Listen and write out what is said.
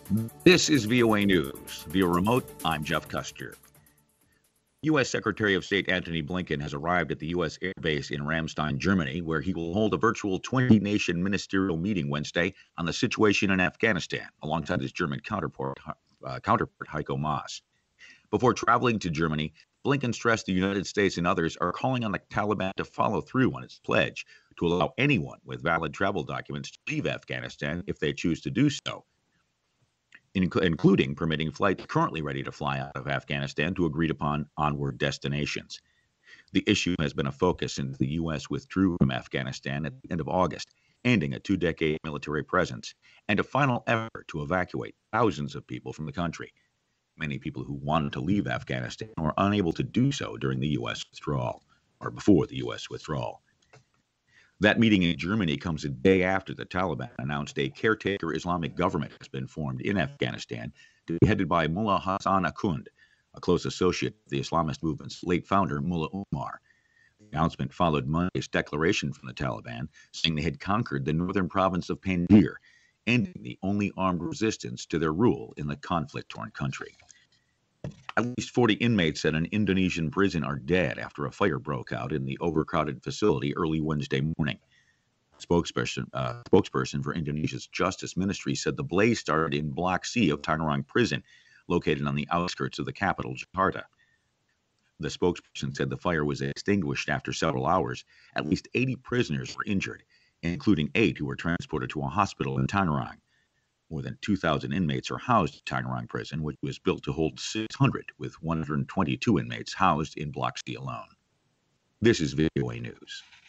This is VOA News. Via remote, I'm Jeff Custer. U.S. Secretary of State Antony Blinken has arrived at the U.S. Air Base in Ramstein, Germany, where he will hold a virtual 20-nation ministerial meeting Wednesday on the situation in Afghanistan, alongside his German counterpart Heiko Maas. Before traveling to Germany, Blinken stressed the United States and others are calling on the Taliban to follow through on its pledge to allow anyone with valid travel documents to leave Afghanistan if they choose to do so, including permitting flights currently ready to fly out of Afghanistan to agreed-upon onward destinations. The issue has been a focus since the U.S. withdrew from Afghanistan at the end of August, ending a two-decade military presence and a final effort to evacuate thousands of people from the country. Many people who wanted to leave Afghanistan were unable to do so during the U.S. withdrawal, or before the U.S. withdrawal. That meeting in Germany comes a day after the Taliban announced a caretaker Islamic government has been formed in Afghanistan to be headed by Mullah Hassan Akhund, a close associate of the Islamist movement's late founder, Mullah Omar. The announcement followed Monday's declaration from the Taliban, saying they had conquered the northern province of Panjshir, ending the only armed resistance to their rule in the conflict-torn country. At least 40 inmates at an Indonesian prison are dead after a fire broke out in the overcrowded facility early Wednesday morning. Spokesperson for Indonesia's Justice Ministry said the blaze started in Block C of Tangerang Prison, located on the outskirts of the capital, Jakarta. The spokesperson said the fire was extinguished after several hours. At least 80 prisoners were injured, including 8 who were transported to a hospital in Tangerang. More than 2,000 inmates are housed at Tangerang Prison, which was built to hold 600, with 122 inmates housed in Block C alone. This is VOA News.